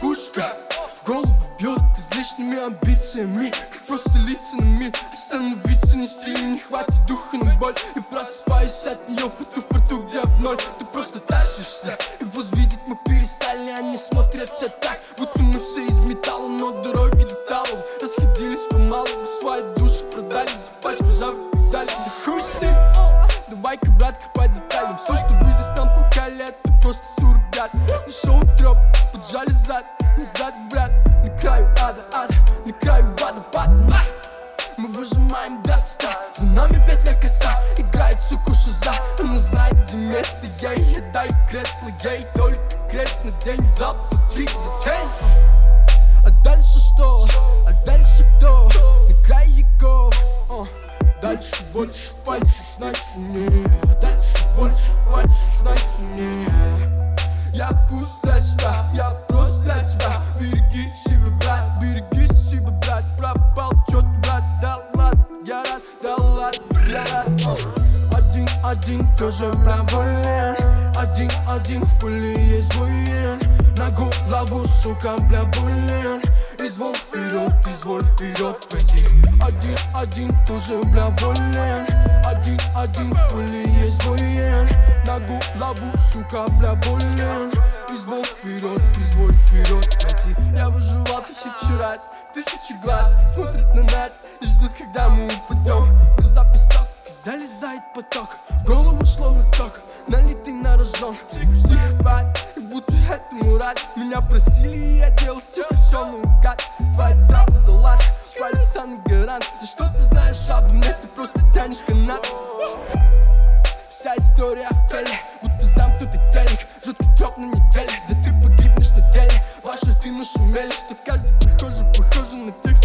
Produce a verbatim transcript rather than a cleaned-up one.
пушка в голову бьет излишними амбициями, как просто лица на мир. Остановиться не стиль, не хватит духа на боль. И просыпаюсь от нее в порту, в порту, где в ноль. Ты просто тащишься, и возвидеть мы перестали. Они смотрят все так, будто мы все из металла, но дороги деталов расходились помалу. Свои души продали за пачку ржавых медалей. Да хуй с ним, давай-ка, братка, по деталям. Все, что вы здесь нам толкали, это просто суррогат. Дешевый троп, поджали зад, назад, брат. На краю ада, ада, на краю водопада. Мы выжимаем до ста, за нами петля коса. Играет, сука, шиза, она знает, где место ей. Я даю кресло ей, только крест на день. Заплати за тень. А дальше что? А дальше кто? На край веков. uh. Дальше больше пальцев, значит не. А дальше больше пальцев, значит не. Я пуст для себя, я просто для тебя. Береги себя, брат, береги себя, брат. Пропал чё-то, брат, да ладно, я рад, да ладно, я рад. Один-один тоже доволен. Один-один в поле есть воин. На голову, сука, бля, болен. Изволь вперед, изволь вперед пойти. Один-один тоже бля, болен. Один-один в поле есть воин. На голову, сука, бля, болен. Изволь вперед, изволь вперед пойти. Я выживал тысячу раз, тысячи глаз смотрят на нас и ждут, когда мы упадем. Глаза песок, залезает поток, в голову словно ток, налитый на рожон. Психопат, как будто этому рад. Меня просили, и я делал все, все наугад. Твоя трапа за лад, полюса на гарант. За что ты знаешь обо мне, ты просто тянешь канат. Вся история в теле, будто замкнутый телек. Жуткий троп на неделе, да ты погибнешь на деле. Ваши ты нашумели, что каждый прихожий похожий на тех,